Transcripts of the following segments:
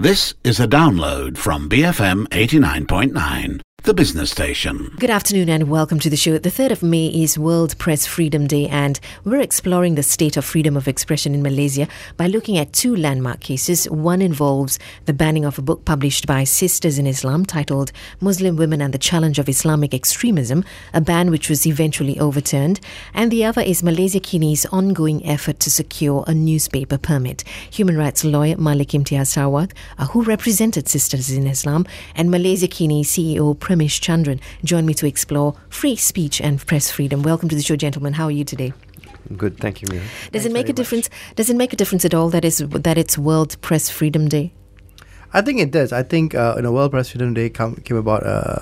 This is a download from BFM 89.9, the business station. Good afternoon and welcome to the show. The 3rd of May is World Press Freedom Day, and we're exploring the state of freedom of expression in Malaysia by looking at two landmark cases. One involves the banning of a book published by Sisters in Islam titled Muslim Women and the Challenge of Islamic Extremism, a ban which was eventually overturned. And the other is Malaysia Kini's ongoing effort to secure a newspaper permit. Human rights lawyer Malik Imtiaz Sarawat, who represented Sisters in Islam, and Malaysia Kini CEO Premish Chandran join me to explore free speech and press freedom. Welcome to the show, gentlemen. How are you today? Good, thank you, Mia. Does it make a difference? Does it make a difference at all that it's World Press Freedom Day? I think it does. I think World Press Freedom Day came about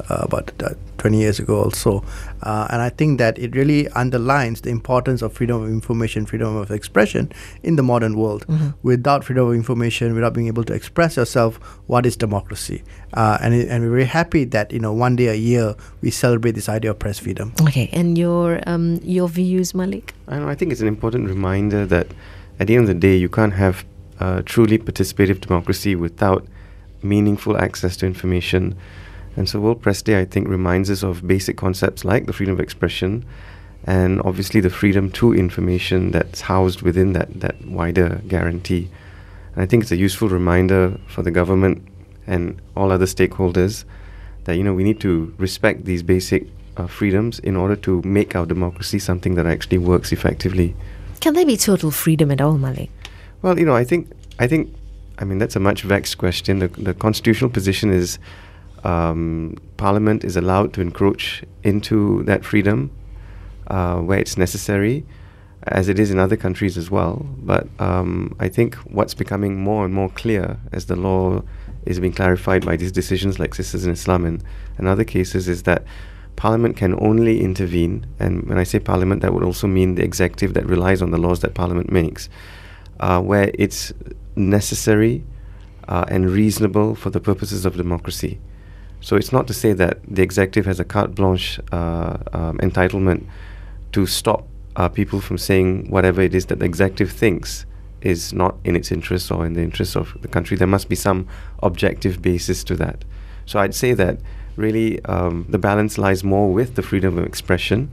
20 years ago also. And I think that it really underlines the importance of freedom of information, freedom of expression in the modern world. Mm-hmm. Without freedom of information, without being able to express yourself, what is democracy? And we're very happy that, one day a year we celebrate this idea of press freedom. Okay, and your views, Malik? I think it's an important reminder that at the end of the day, you can't have truly participative democracy without meaningful access to information. And so World Press Day, I think, reminds us of basic concepts like the freedom of expression and obviously the freedom to information that's housed within that wider guarantee. And I think it's a useful reminder for the government and all other stakeholders that, we need to respect these basic freedoms in order to make our democracy something that actually works effectively. Can there be total freedom at all, Malik? Well, I think that's a much vexed question. The constitutional position is Parliament is allowed to encroach into that freedom where it's necessary, as it is in other countries as well. But I think what's becoming more and more clear as the law is being clarified by these decisions like Sisters in Islam and other cases is that Parliament can only intervene, and when I say Parliament, that would also mean the executive that relies on the laws that Parliament makes, where it's necessary and reasonable for the purposes of democracy. So it's not to say that the executive has a carte blanche entitlement to stop people from saying whatever it is that the executive thinks is not in its interest or in the interest of the country. There must be some objective basis to that. So I'd say that really the balance lies more with the freedom of expression,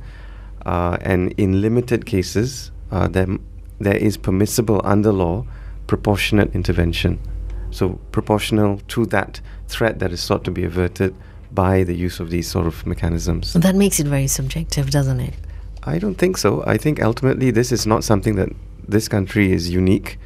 and in limited cases there is permissible under law proportionate intervention. So proportional to that threat that is sought to be averted by the use of these sort of mechanisms. That makes it very subjective, doesn't it? I don't think so. I think ultimately this is not something that this country is uniquely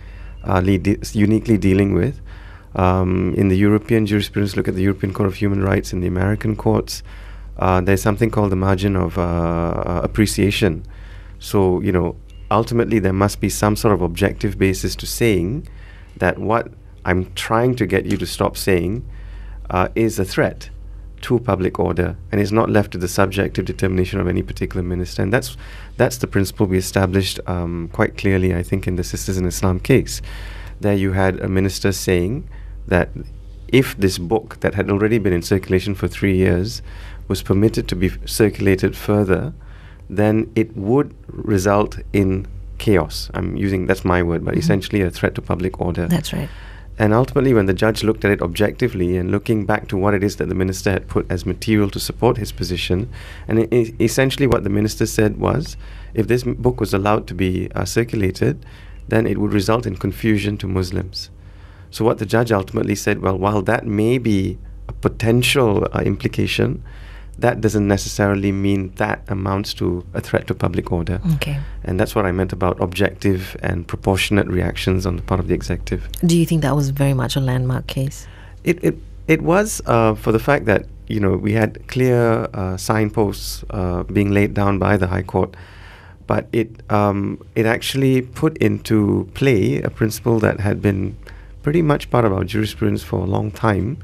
dealing with. In the European jurisprudence, look at the European Court of Human Rights, in the American courts, there's something called the margin of appreciation. So, ultimately there must be some sort of objective basis to saying that what I'm trying to get you to stop saying is a threat to public order and is not left to the subjective determination of any particular minister. And that's the principle we established quite clearly, I think, in the Sisters in Islam case. There you had a minister saying that if this book that had already been in circulation for 3 years was permitted to be circulated further, then it would result in chaos. That's my word, but essentially a threat to public order. That's right. And ultimately, when the judge looked at it objectively and looking back to what it is that the minister had put as material to support his position, and essentially what the minister said was, if this book was allowed to be circulated, then it would result in confusion to Muslims. So what the judge ultimately said, well, while that may be a potential implication, that doesn't necessarily mean that amounts to a threat to public order. Okay. And that's what I meant about objective and proportionate reactions on the part of the executive. Do you think that was very much a landmark case? It was for the fact that, we had clear signposts being laid down by the High Court, but it actually put into play a principle that had been pretty much part of our jurisprudence for a long time,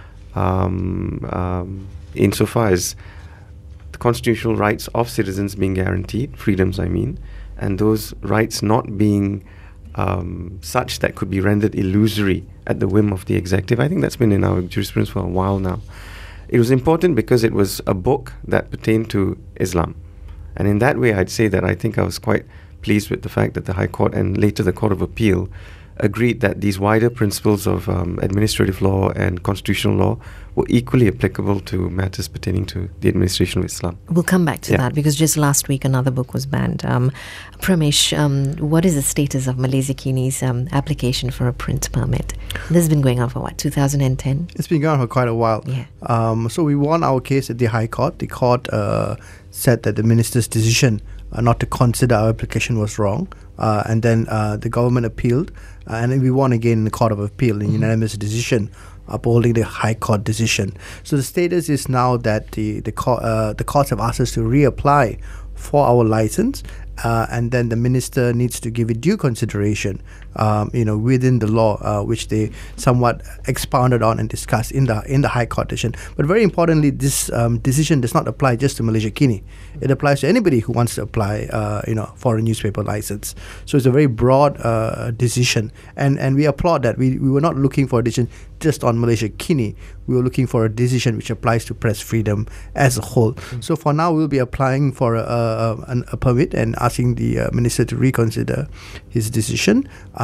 insofar as the constitutional rights of citizens being guaranteed, freedoms and those rights not being such that could be rendered illusory at the whim of the executive. I think that's been in our jurisprudence for a while now. It was important because it was a book that pertained to Islam. And in that way, I'd say that I think I was quite pleased with the fact that the High Court and later the Court of Appeal agreed that these wider principles of administrative law and constitutional law were equally applicable to matters pertaining to the administration of Islam. We'll come back to that because just last week another book was banned. Pramesh, what is the status of Malaysia Kini's application for a print permit? This has been going on for 2010? It's been going on for quite a while. Yeah. So we won our case at the High Court. The court said that the minister's decision not to consider our application was wrong. And then the government appealed. And then we won again in the Court of Appeal in unanimous decision, upholding the High Court decision. So the status is now that the courts have asked us to reapply for our license, and then the minister needs to give it due consideration, within the law, which they somewhat expounded on and discussed in the High Court decision. But very importantly, this decision does not apply just to Malaysia Kini. It applies to anybody who wants to apply, for a newspaper license. So it's a very broad decision, and we applaud that. We were not looking for a decision just on Malaysia Kini. We were looking for a decision which applies to press freedom as a whole. So for now, we'll be applying for a permit and asking the minister to reconsider his decision.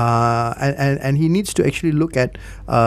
And he needs to actually look at,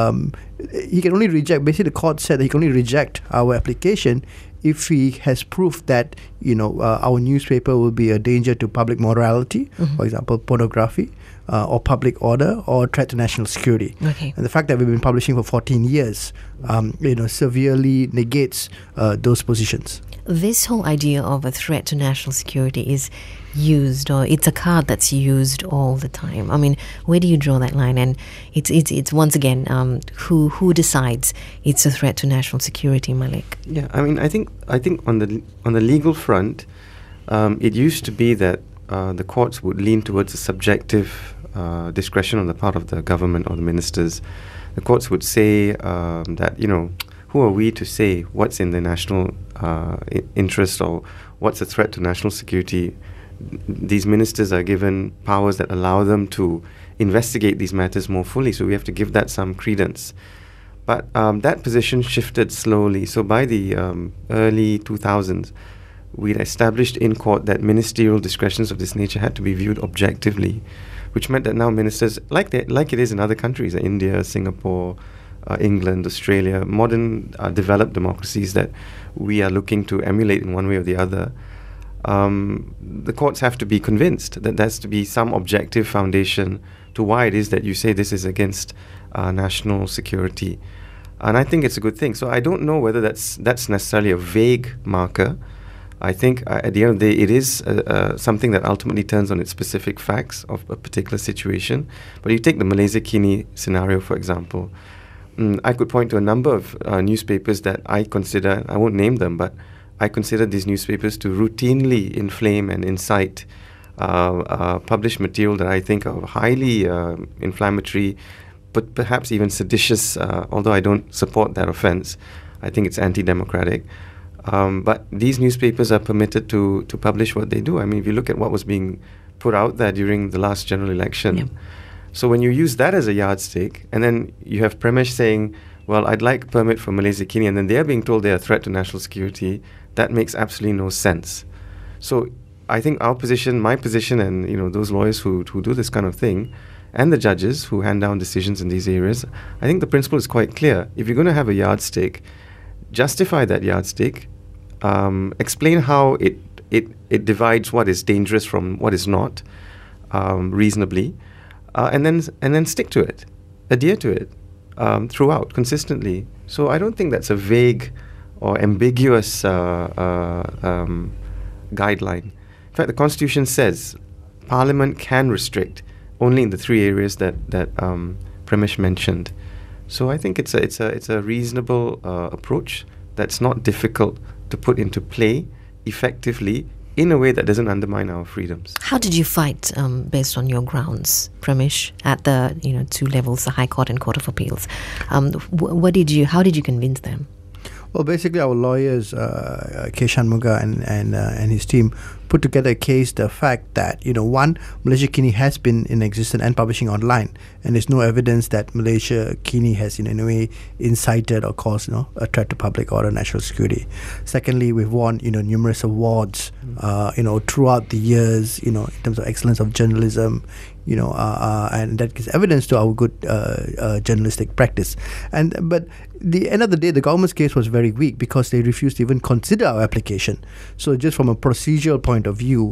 he can only reject, basically the court said that he can only reject our application if he has proof that, our newspaper will be a danger to public morality, for example, pornography, or public order, or threat to national security. Okay. And the fact that we've been publishing for 14 years, severely negates those positions. This whole idea of a threat to national security is used, or it's a card that's used all the time. I mean, where do you draw that line? And it's once again, who decides it's a threat to national security, Malik? Yeah, I mean, I think on the legal front, it used to be that the courts would lean towards a subjective discretion on the part of the government or the ministers. The courts would say that, who are we to say what's in the national interest or what's a threat to national security? These ministers are given powers that allow them to investigate these matters more fully, so we have to give that some credence. But that position shifted slowly. So by the early 2000s, we'd established in court that ministerial discretions of this nature had to be viewed objectively, which meant that now ministers, like it is in other countries, India, Singapore, England, Australia, modern developed democracies that we are looking to emulate in one way or the other, the courts have to be convinced that there has to be some objective foundation to why it is that you say this is against national security. And I think it's a good thing. So I don't know whether that's necessarily a vague marker. I think at the end of the day, it is something that ultimately turns on its specific facts of a particular situation. But you take the Malaysia Kini scenario, for example. I could point to a number of newspapers that I consider, I won't name them, but I consider these newspapers to routinely inflame and incite, publish material that I think are highly inflammatory, but perhaps even seditious, although I don't support that offence. I think it's anti-democratic. But these newspapers are permitted to publish what they do. I mean, if you look at what was being put out there during the last general election. Yep. So when you use that as a yardstick, and then you have Pramesh saying, well, I'd like a permit for Malaysia Kini, and then they're being told they're a threat to national security, that makes absolutely no sense. So I think our position, my position, and those lawyers who do this kind of thing, and the judges who hand down decisions in these areas, I think the principle is quite clear. If you're going to have a yardstick, justify that yardstick, explain how it divides what is dangerous from what is not, reasonably, and then stick to it, adhere to it throughout, consistently. So I don't think that's a vague or ambiguous guideline. In fact, the Constitution says Parliament can restrict only in the three areas that Pramesh mentioned. So I think it's a reasonable approach that's not difficult to put into play effectively in a way that doesn't undermine our freedoms. How did you fight based on your grounds, Pramesh, at the two levels, the High Court and Court of Appeals? How did you convince them? Well, basically, our lawyers, K. Shanmugha and his team, put together a case the fact that, one, Malaysia Kini has been in existence and publishing online, and there's no evidence that Malaysia Kini has in any way incited or caused a threat to public order, national security. Secondly, we've won numerous awards throughout the years in terms of excellence of journalism, and that gives evidence to our good journalistic practice. But the end of the day, the government's case was very weak because they refused to even consider our application. So just from a procedural point of view,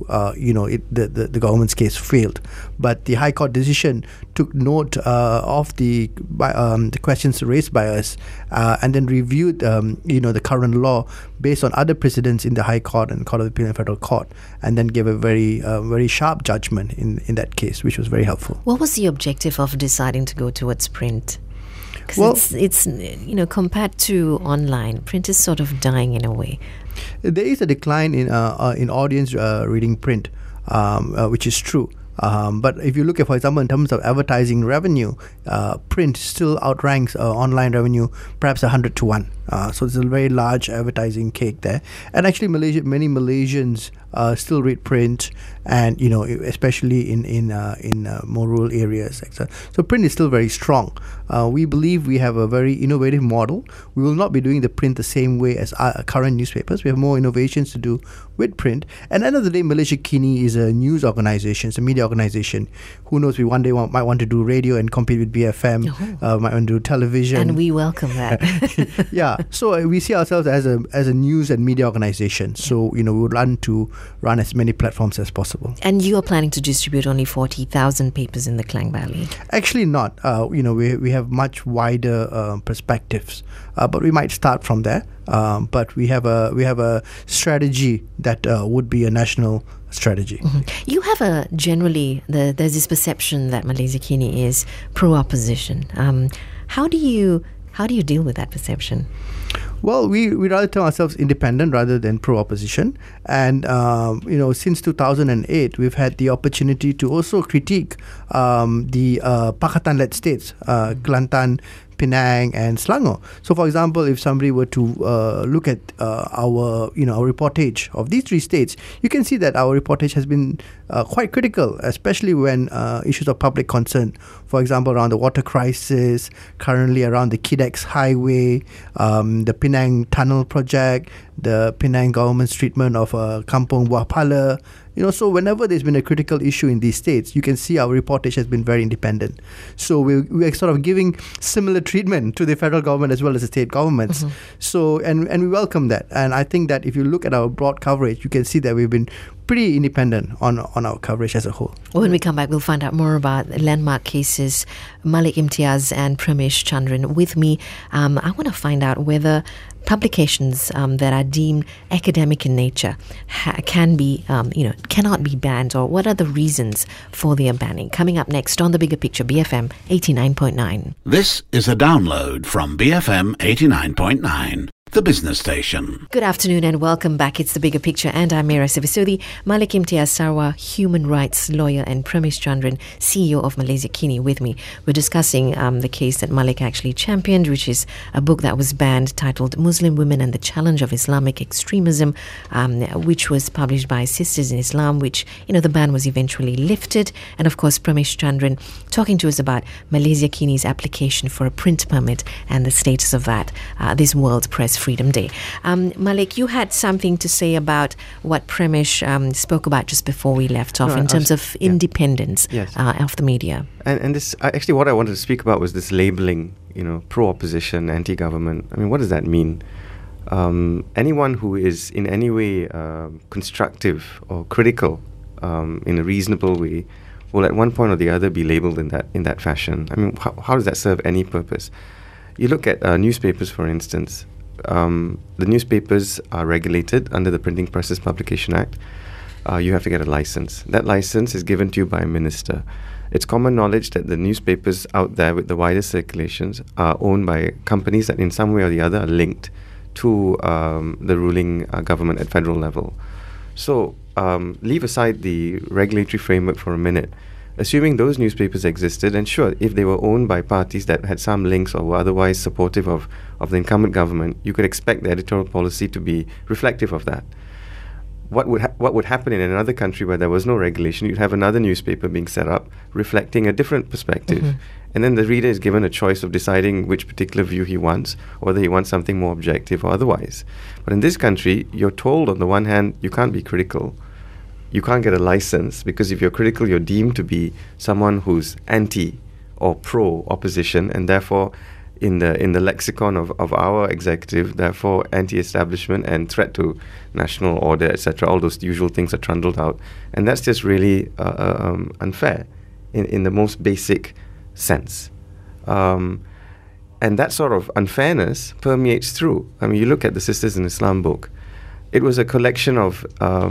the government's case failed. But the High Court decision took note of the questions raised by us, and then reviewed the current law based on other precedents in the High Court and Court of Appeal and Federal Court, and then gave a very sharp judgment in that case, which was very helpful. What was the objective of deciding to go towards print? Well, it's compared to online, print is sort of dying in a way. There is a decline in audience reading print, which is true. But if you look at, for example, in terms of advertising revenue, print still outranks online revenue perhaps 100 to 1. So it's a very large advertising cake there. And actually, many Malaysians still read print, and especially in more rural areas. So print is still very strong. We believe we have a very innovative model. We will not be doing the print the same way as our current newspapers. We have more innovations to do with print. And at the end of the day, Malaysia Kini is a news organization. It's a media organization. Who knows? We one day might want to do radio and compete with BFM. Might want to do television. And we welcome that. Yeah. So we see ourselves as a news and media organization. So we would run as many platforms as possible. And you are planning to distribute only 40,000 papers in the Klang Valley? Actually, not. We have much wider perspectives, but we might start from there. But we have a strategy that would be a national strategy. Mm-hmm. You have there's this perception that Malaysia Kini is pro-opposition. How do you deal with that perception? Well, we rather term ourselves independent rather than pro-opposition. And, since 2008, we've had the opportunity to also critique the Pakatan-led states, Kelantan, Penang and Selangor. So, for example, if somebody were to look at our reportage of these three states, you can see that our reportage has been quite critical, especially when issues of public concern, for example, around the water crisis, currently around the KIDEX highway, the Penang Tunnel project, the Penang government's treatment of Kampung Buah Pala. So whenever there's been a critical issue in these states, you can see our reportage has been very independent. So we're sort of giving similar treatment to the federal government as well as the state governments. Mm-hmm. So and we welcome that. And I think that if you look at our broad coverage, you can see that we've been pretty independent on our coverage as a whole. When we come back, we'll find out more about landmark cases. Malik Imtiaz and Pramesh Chandran with me. I want to find out whether publications that are deemed academic in nature cannot be banned, or what are the reasons for their banning. Coming up next on The Bigger Picture, BFM 89.9. This is a download from BFM 89.9. The business station. Good afternoon and welcome back. It's The Bigger Picture and I'm Mira Sivasudi. Malik Imtiaz Sarwar, human rights lawyer, and Pramesh Chandran, CEO of Malaysia Kini, with me. We're discussing the case that Malik actually championed, which is a book that was banned titled Muslim Women and the Challenge of Islamic Extremism, which was published by Sisters in Islam, which, the ban was eventually lifted. And of course, Pramesh Chandran talking to us about Malaysia Kini's application for a print permit and the status of that this World Press Freedom Day. Malik, you had something to say about what Pramesh spoke about just before we left off in terms of independence of the media. And this actually what I wanted to speak about was this labeling, pro-opposition, anti-government. I mean, what does that mean? Anyone who is in any way constructive or critical in a reasonable way will at one point or the other be labeled in that fashion. I mean, how does that serve any purpose? You look at newspapers, for instance. The newspapers are regulated under the Printing Presses Publication Act. You have to get a license. That license is given to you by a minister. It's common knowledge that the newspapers out there with the wider circulations are owned by companies that in some way or the other are linked to the ruling government at federal level. So leave aside the regulatory framework for a minute. Assuming those newspapers existed, and sure, if they were owned by parties that had some links or were otherwise supportive of the incumbent government, you could expect the editorial policy to be reflective of that. what would happen in another country where there was no regulation? You'd have another newspaper being set up reflecting a different perspective. Mm-hmm. And then the reader is given a choice of deciding which particular view he wants, whether he wants something more objective or otherwise. But in this country, you're told on the one hand, you can't be critical. You can't get a license, because if you're critical, you're deemed to be someone who's anti or pro-opposition, and therefore in the lexicon of our executive, therefore anti-establishment and threat to national order, etc. All those usual things are trundled out, and that's just really unfair in the most basic sense. And that sort of unfairness permeates through. I mean, you look at the Sisters in Islam book. It was a collection of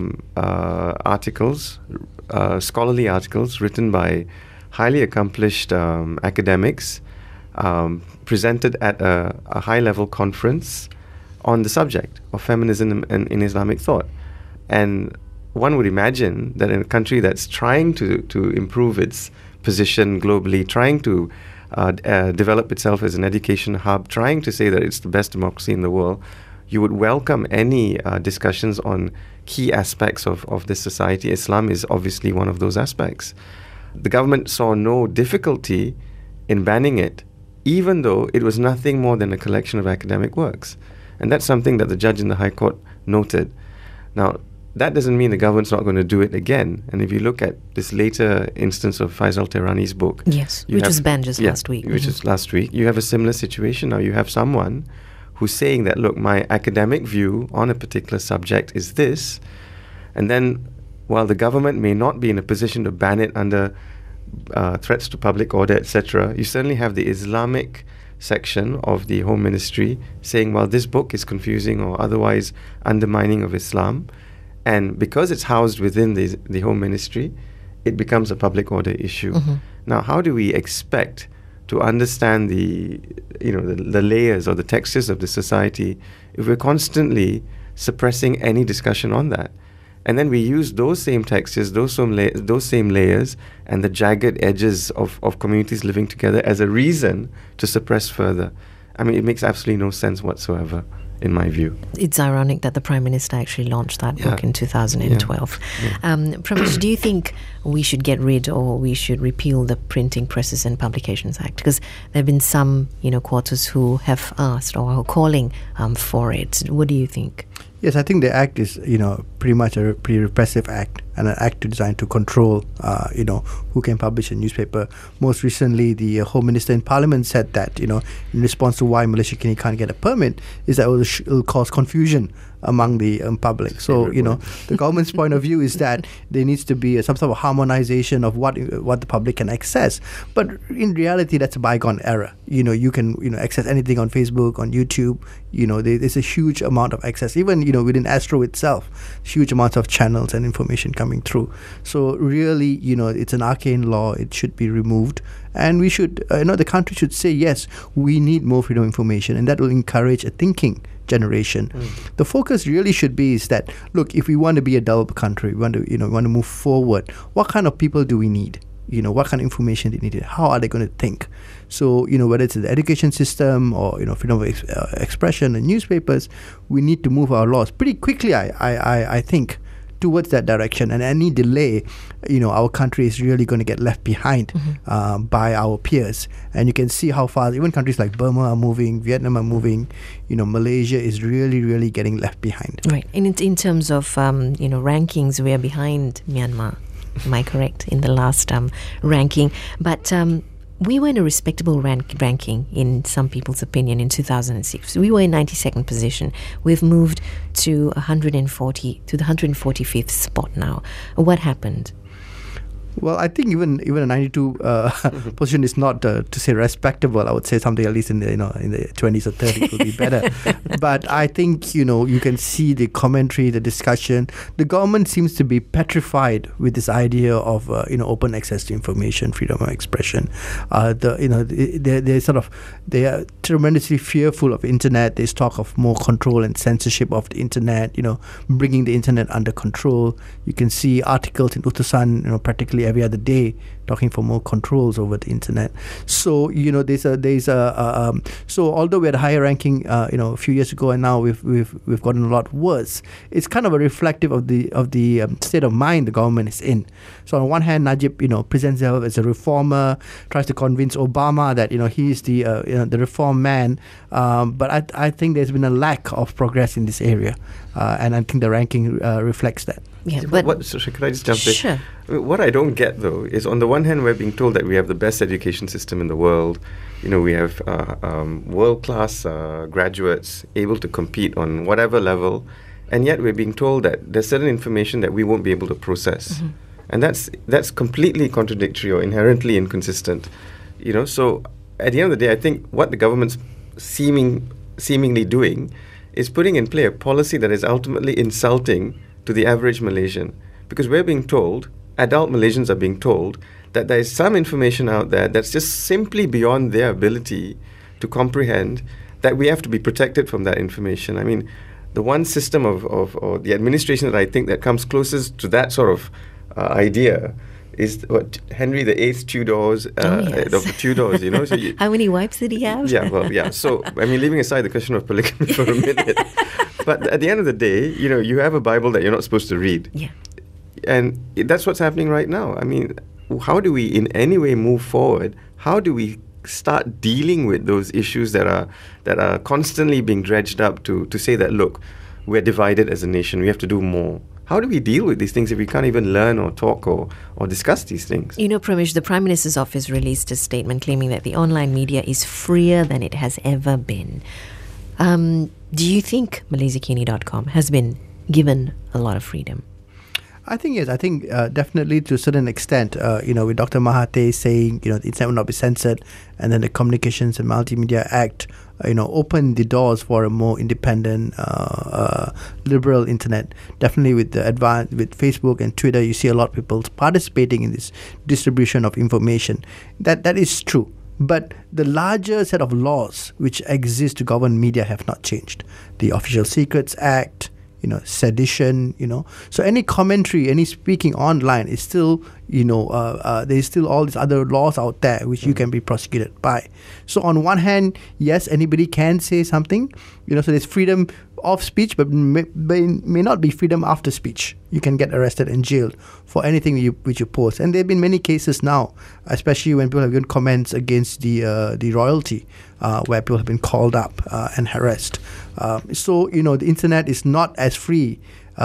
articles, scholarly articles written by highly accomplished academics, presented at a high-level conference on the subject of feminism in Islamic thought. And one would imagine that in a country that's trying to improve its position globally, trying to develop itself as an education hub, trying to say that it's the best democracy in the world, you would welcome any discussions on key aspects of this society. Islam is obviously one of those aspects. The government saw no difficulty in banning it, even though it was nothing more than a collection of academic works. And that's something that the judge in the High Court noted. Now, that doesn't mean the government's not going to do it again. And if you look at this later instance of Faisal Tehrani's book... Yes, which was banned just last week. Which is last week. You have a similar situation now. You have someone who's saying that, look, my academic view on a particular subject is this. And then, while the government may not be in a position to ban it under threats to public order, etc., you certainly have the Islamic section of the Home Ministry saying, well, this book is confusing or otherwise undermining of Islam. And because it's housed within the Home Ministry, it becomes a public order issue. Mm-hmm. Now, how do we expect to understand the layers or the textures of the society if we're constantly suppressing any discussion on that? And then we use those same textures, those same layers, and the jagged edges of communities living together as a reason to suppress further. I mean, it makes absolutely no sense whatsoever, in my view. It's ironic that the Prime Minister actually launched that book in 2012. Yeah. Pramesh, do you think we should get rid or we should repeal the Printing Presses and Publications Act? Because there have been some, quarters who have asked or are calling for it. What do you think? Yes, I think the act is, pretty much a pretty repressive act, and an act designed to control, who can publish a newspaper. Most recently, the Home Minister in Parliament said that, in response to why Malaysia can't get a permit, is that it will cause confusion among the public. So, the government's point of view is that there needs to be some sort of harmonization of what the public can access. But in reality, that's a bygone era. You can, access anything on Facebook, on YouTube. There's a huge amount of access. Even, within Astro itself, huge amounts of channels and information coming through. So really, it's an arcane law. It should be removed. And we should, the country should say, yes, we need more freedom of information, and that will encourage a thinking generation. The focus really should be is that, look, if we want to be a developed country, we want to move forward, what kind of people do we need? What kind of information do they need? How are they going to think? So, whether it's the education system or, freedom of expression and newspapers, we need to move our laws pretty quickly, I think, towards that direction. And any delay, our country is really going to get left behind by our peers. And you can see how far even countries like Burma are moving, Vietnam are moving. Malaysia is really, really getting left behind. Right. And in terms of, rankings, we are behind Myanmar. Am I correct? In the last ranking. But we were in a respectable ranking in some people's opinion in 2006. We were in 92nd position. We've moved to the 145th spot now. What happened? Well, I think even a 92 position is not to say respectable. I would say something at least in the in the 20s or 30s would be better. But I think you can see the commentary, the discussion. The government seems to be petrified with this idea of open access to information, freedom of expression. They are tremendously fearful of internet. There's talk of more control and censorship of the internet. Bringing the internet under control. You can see articles in Utusan, practically literally every other day talking for more controls over the internet. So so although we had a higher ranking a few years ago, and now we've gotten a lot worse, it's kind of a reflective of the state of mind the government is in. So on one hand, Najib presents himself as a reformer, tries to convince Obama that he's the reform man, but I think there's been a lack of progress in this area, and I think the ranking reflects that. Yeah, so could I just jump in? Sure. I mean, what I don't get, though, is on the one hand, we're being told that we have the best education system in the world. We have world-class graduates able to compete on whatever level, and yet we're being told that there's certain information that we won't be able to process. Mm-hmm. And that's completely contradictory or inherently inconsistent. So at the end of the day, I think what the government's seemingly doing is putting in play a policy that is ultimately insulting to the average Malaysian, because we're being told, adult Malaysians are being told, that there is some information out there that's just simply beyond their ability to comprehend, that we have to be protected from that information. I mean, the one system or the administration that I think that comes closest to that sort of idea is what Henry VIII Tudors, yes. of the Tudors, So how many wives did he have? Yeah, well, yeah. So, I mean, leaving aside the question of polygamy for a minute, but at the end of the day, you have a Bible that you're not supposed to read. Yeah. And that's what's happening right now. I mean, how do we in any way move forward? How do we start dealing with those issues that are constantly being dredged up to say that, look, we're divided as a nation, we have to do more? How do we deal with these things if we can't even learn or talk or discuss these things? Pramesh, the Prime Minister's office released a statement claiming that the online media is freer than it has ever been. Do you think MalaysiaKini.com has been given a lot of freedom? I think yes. I think definitely to a certain extent. With Dr. Mahathir saying the internet will not be censored, and then the Communications and Multimedia Act, opened the doors for a more independent, liberal internet. Definitely with with Facebook and Twitter, you see a lot of people participating in this distribution of information. That is true. But the larger set of laws which exist to govern media have not changed. The Official Secrets Act, sedition, So any commentary, any speaking online is still, there's still all these other laws out there which you can be prosecuted by. So on one hand, yes, anybody can say something, so there's freedom of speech, but may not be freedom after speech. You can get arrested and jailed for anything which you post. And there have been many cases now, especially when people have given comments against the royalty, where people have been called up and harassed. So the internet is not as free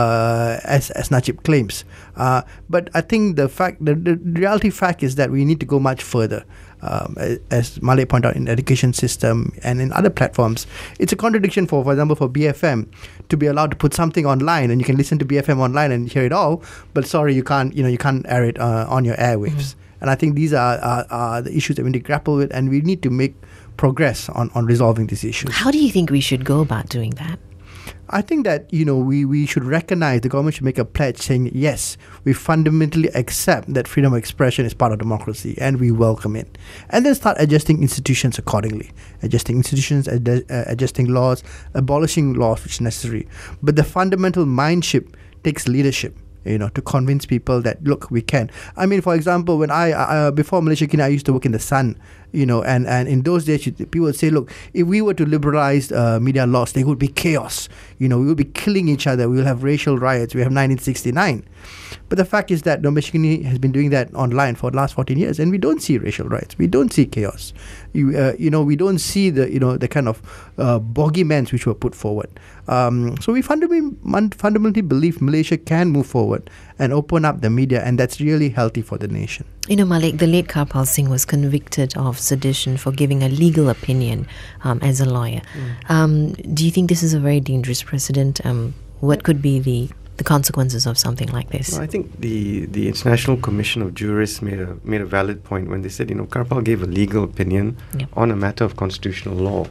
as Najib claims. But I think the reality fact is that we need to go much further. As Malik pointed out, in the education system and in other platforms, it's a contradiction for example, for BFM to be allowed to put something online, and you can listen to BFM online and hear it all, but sorry, you can't air it on your airwaves. Mm-hmm. And I think these are the issues that we need to grapple with, and we need to make progress on resolving these issues. How do you think we should go about doing that? I think that, we should recognize, the government should make a pledge saying, yes, we fundamentally accept that freedom of expression is part of democracy and we welcome it. And then start adjusting institutions accordingly. Adjusting institutions, adjusting laws, abolishing laws which is necessary. But the fundamental mindship takes leadership. To convince people that, look, we can. I mean, for example, when before Malaysia Kini, I used to work in The Sun, and in those days, people would say, look, if we were to liberalize media laws, there would be chaos. We would be killing each other. We will have racial riots. We have 1969. But the fact is that Malaysia Kini has been doing that online for the last 14 years, and we don't see racial riots. We don't see chaos. We don't see the kind of bogeymans which were put forward. So we fundamentally believe Malaysia can move forward and open up the media, and that's really healthy for the nation. Malik, the late Karpal Singh was convicted of sedition for giving a legal opinion as a lawyer. Do you think this is a very dangerous precedent? What could be the consequences of something like this? Well, I think the International Commission of Jurists made a valid point when they said, Karpal gave a legal opinion on a matter of constitutional law.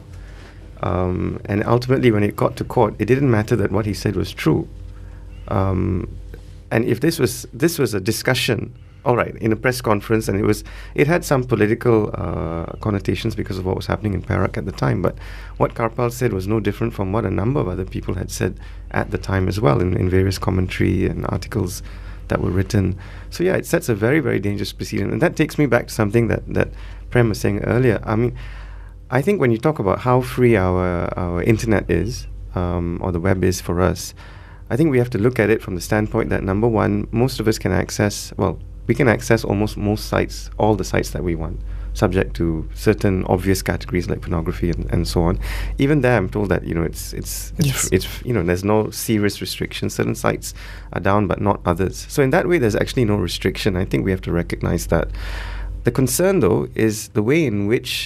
And ultimately, when it got to court, it didn't matter that what he said was true. And if this was a discussion, all right, in a press conference, and it had some political connotations because of what was happening in Perak at the time. But what Karpal said was no different from what a number of other people had said at the time as well, in various commentary and articles that were written. So yeah, it sets a very, very dangerous precedent. And that takes me back to something that Prem was saying earlier. I mean, I think when you talk about how free our internet is, or the web is for us, I think we have to look at it from the standpoint that, number one, most of us can access, we can access almost most sites, all the sites that we want, subject to certain obvious categories like pornography and so on. Even there, I'm told that it's there's no serious restrictions. Certain sites are down, but not others. So in that way, there's actually no restriction. I think we have to recognize that. The concern, though, is the way in which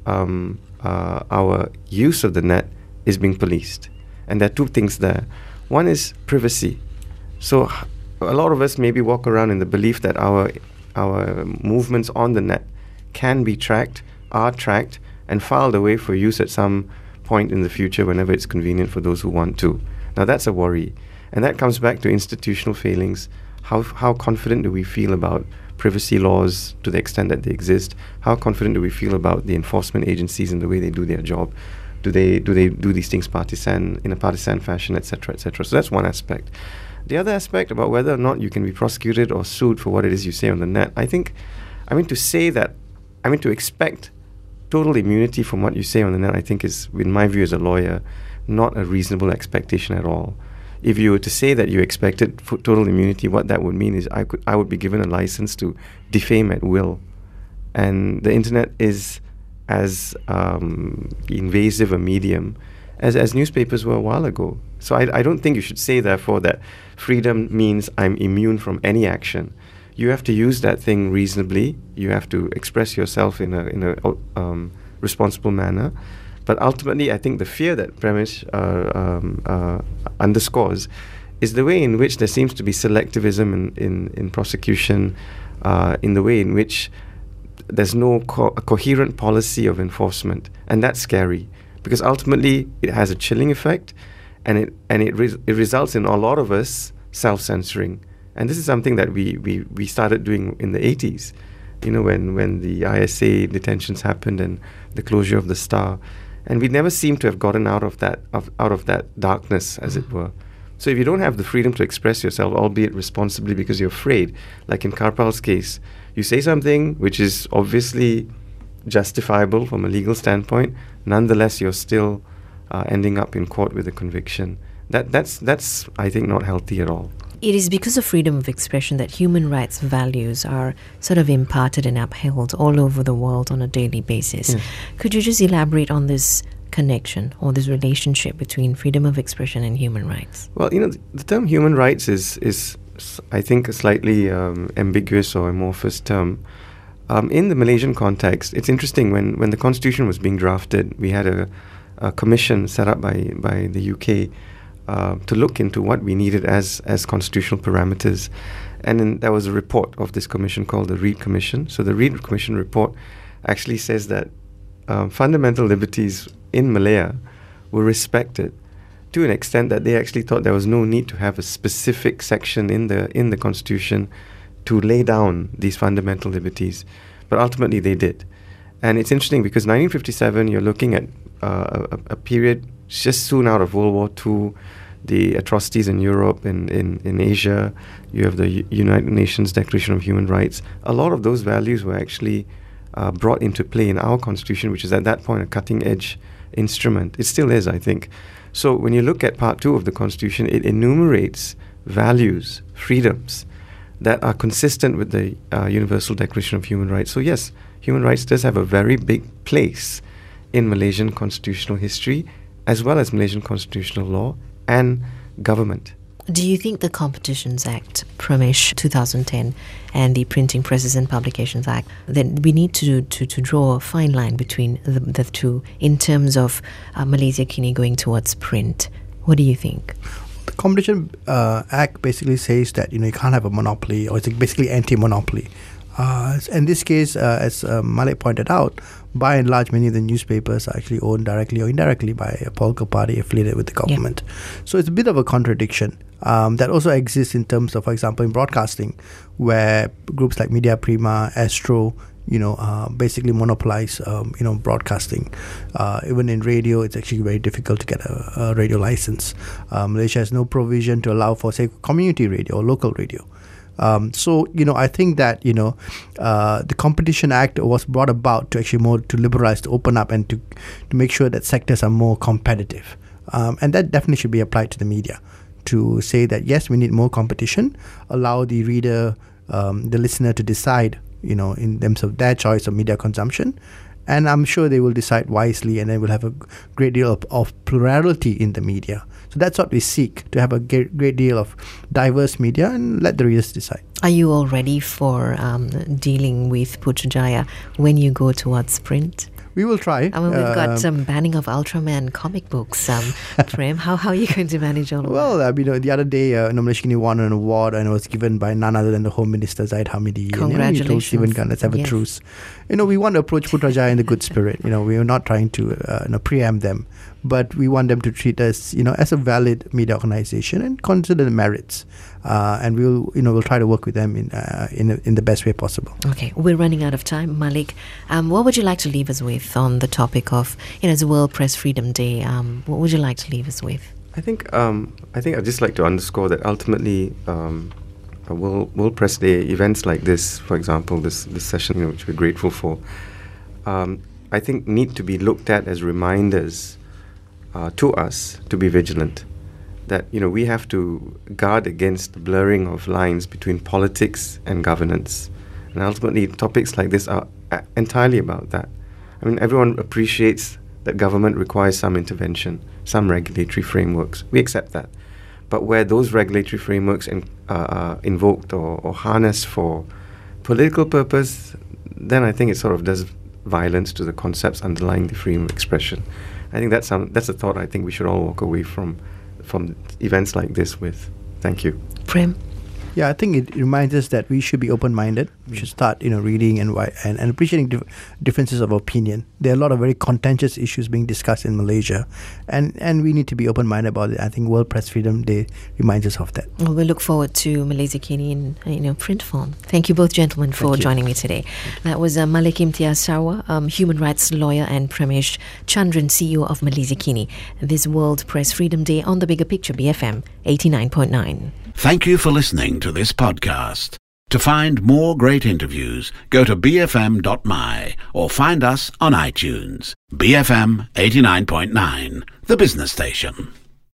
our use of the net is being policed, and there are two things there. One is privacy. So a lot of us maybe walk around in the belief that our movements on the net can be tracked, are tracked, and filed away for use at some point in the future whenever it's convenient for those who want to. Now that's a worry. And that comes back to institutional failings. How confident do we feel about privacy laws to the extent that they exist? How confident do we feel about the enforcement agencies and the way they do their job? Do they do these things in a partisan fashion, etc., etc.? So that's one aspect. The other aspect about whether or not you can be prosecuted or sued for what it is you say on the net, to expect total immunity from what you say on the net, I think is, in my view as a lawyer, not a reasonable expectation at all. If you were to say that you expected total immunity, what that would mean is I would be given a license to defame at will. And the internet is as invasive a medium as newspapers were a while ago. So I don't think you should say, therefore, that freedom means I'm immune from any action. You have to use that thing reasonably. You have to express yourself in a responsible manner. But ultimately, I think the fear that Premesh underscores is the way in which there seems to be selectivism in prosecution, in the way in which there's no coherent policy of enforcement. And that's scary, because ultimately it has a chilling effect, and it results in a lot of us self-censoring. And this is something that we started doing in the 80s, when the ISA detentions happened and the closure of the Star. And we never seem to have gotten out of that darkness, as it were. So if you don't have the freedom to express yourself, albeit responsibly because you're afraid, like in Karpal's case, you say something which is obviously justifiable from a legal standpoint, nonetheless you're still ending up in court with a conviction. That's I think not healthy at all. It is because of freedom of expression that human rights values are sort of imparted and upheld all over the world on a daily basis. Yes. Could you just elaborate on this connection or this relationship between freedom of expression and human rights? Well, the term human rights is I think, a slightly ambiguous or amorphous term. In the Malaysian context, it's interesting, when the Constitution was being drafted, we had a commission set up by the UK to look into what we needed as constitutional parameters. And then there was a report of this commission called the Reid Commission. So the Reid Commission report actually says that fundamental liberties in Malaya were respected to an extent that they actually thought there was no need to have a specific section in the Constitution to lay down these fundamental liberties. But ultimately they did. And it's interesting because 1957, you're looking at a period just soon out of World War II, the atrocities in Europe and in Asia. You have the United Nations Declaration of Human Rights. A lot of those values were actually brought into play in our Constitution, which is at that point a cutting-edge instrument. It still is, I think. So when you look at Part 2 of the Constitution, it enumerates values, freedoms that are consistent with the Universal Declaration of Human Rights. So yes, human rights does have a very big place in Malaysian constitutional history, as well as Malaysian constitutional law and government. Do you think the Competitions Act, Pramesh 2010, and the Printing Presses and Publications Act, that we need to draw a fine line between the two in terms of Malaysia Kini going towards print? What do you think? The Competition Act basically says that you can't have a monopoly, or it's basically anti-monopoly. In this case, as Malik pointed out, by and large, many of the newspapers are actually owned directly or indirectly by a political party affiliated with the government. Yeah. So it's a bit of a contradiction that also exists in terms of, for example, in broadcasting, where groups like Media Prima, Astro, basically monopolize, broadcasting. Even in radio, it's actually very difficult to get a radio license. Malaysia has no provision to allow for, say, community radio or local radio. So, I think that, the Competition Act was brought about to actually more to liberalize, to open up, and to make sure that sectors are more competitive. And that definitely should be applied to the media, to say that, yes, we need more competition, allow the reader, the listener to decide, in terms of their choice of media consumption. And I'm sure they will decide wisely, and then we'll have a great deal of plurality in the media. So that's what we seek, to have a great deal of diverse media, and let the readers decide. Are you all ready for dealing with Putrajaya when you go towards print? We will try. I mean, we've got some banning of Ultraman comic books. Prem, how are you going to manage all of that? Well, the other day, Malaysia Kini won an award, and it was given by none other than the Home Minister, Zaid Hamidi. Congratulations. He told Stephen Gunn, let's have a truce. We want to approach Putrajaya in the good spirit. We are not trying to preempt them, but we want them to treat us, as a valid media organization and consider the merits. And we'll try to work with them in the best way possible. Okay, we're running out of time, Malik. What would you like to leave us with on the topic of, it's World Press Freedom Day? What would you like to leave us with? I think I'd just like to underscore that ultimately, World Press Day events like this, for example, this session, which we're grateful for, I think need to be looked at as reminders to us to be vigilant. That we have to guard against the blurring of lines between politics and governance, and ultimately topics like this are entirely about that. I mean, everyone appreciates that government requires some intervention, some regulatory frameworks. We accept that, but where those regulatory frameworks are invoked or harnessed for political purpose, then I think it sort of does violence to the concepts underlying the freedom of expression. I think that's a thought I think we should all walk away from events like this with. Thank you. Prem? Yeah, I think it reminds us that we should be open-minded. We should start, reading and appreciating differences of opinion. There are a lot of very contentious issues being discussed in Malaysia, and we need to be open-minded about it. I think World Press Freedom Day reminds us of that. Well, we look forward to Malaysia Kini in print form. Thank you both, gentlemen, for joining me today. That was Malik Imtiaz Sarwar, human rights lawyer, and Pramesh Chandran, CEO of Malaysia Kini. This World Press Freedom Day on The Bigger Picture, BFM 89.9. Thank you for listening to this podcast. To find more great interviews, go to bfm.my or find us on iTunes. BFM 89.9, the business station.